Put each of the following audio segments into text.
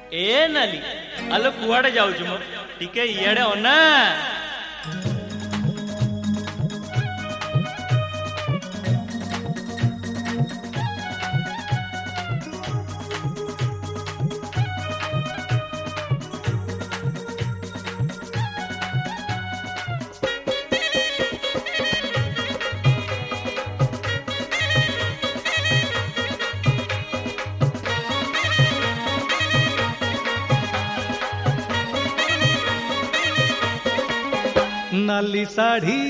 ए नाली आलो कुआड़े जाऊछु मो टिके इयाडे ओना नाली साड़ी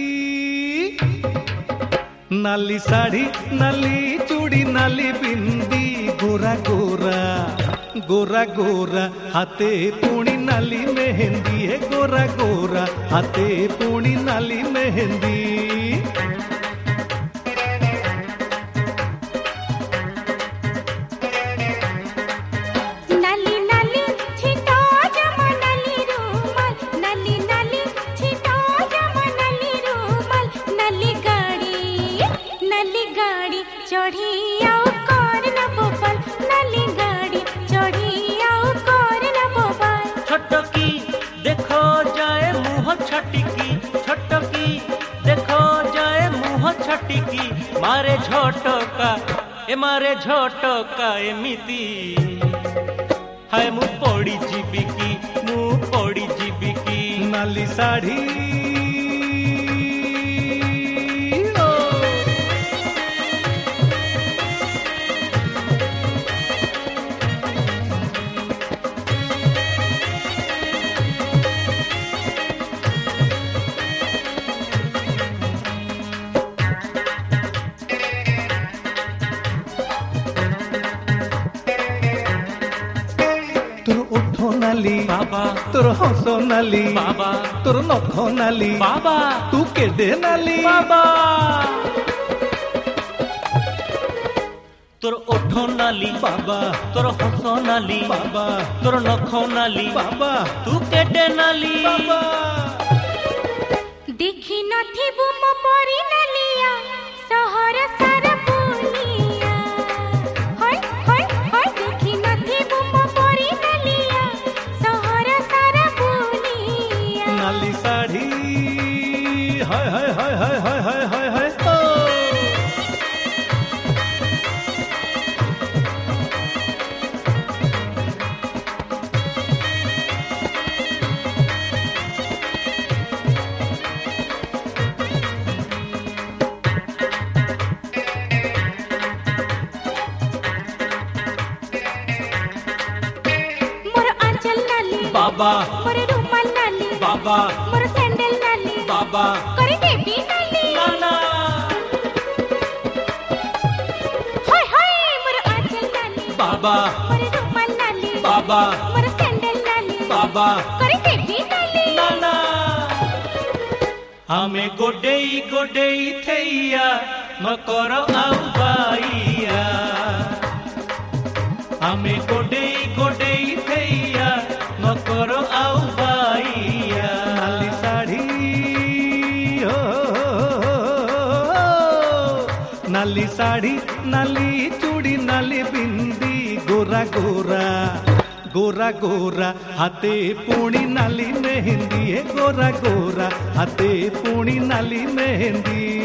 नाली चूड़ी नाली बिंदी गोरा गोरा गोरा गोरा हाथे पूणी नाली मेहंदी है गोरा गोरा हाथे पूणी नाली मेहंदी चढ़ी आओ कर ना बोबल नाली गाड़ी चढ़ी आओ कर ना बोबल छोटकी देखो जाए मुँह छटिकी छोटकी देखो जाए मुँह छटिकी मारे झटका एमिति हाय मु पड़ी जीविकी नाली साड़ी तोर ओठो नाली बाबा तोर हंसो नाली बाबा तोर नखो नाली बाबा तू केडे नाली बाबा तोर ओठो नाली बाबा तोर हंसो नाली बाबा तोर नखो नाली बाबा तू केडे नाली बाबा देखी नथिबु मो परी नालिया सहर सारा बुनिया होय होय होय देखी नथिबु मो परी नालिया सहर सारा बुनिया नाली साड़ी हाय हाय हाय हाय हाय हाय हाय हाय बाबा मोर रुमाल नाली बाबा मोर सैंडल नाली बाबा करे बेबी नाली नाना हाय हाय मोर आंचल नाली बाबा मोर रुमाल नाली बाबा मोर सैंडल नाली बाबा करे बेबी नाली नाना हमें गोडेई थैया मकर आउ बाइया हमें गोडेई थैया मकर आउ बाइया नाली साड़ी हो नाली साड़ी नाली चूड़ी नाली बिंदी गोरा गोरा गोरा गोरा हाथे पूणी नाली मेहंदी है गोरा गोरा हाथे पूणी नाली मेहंदी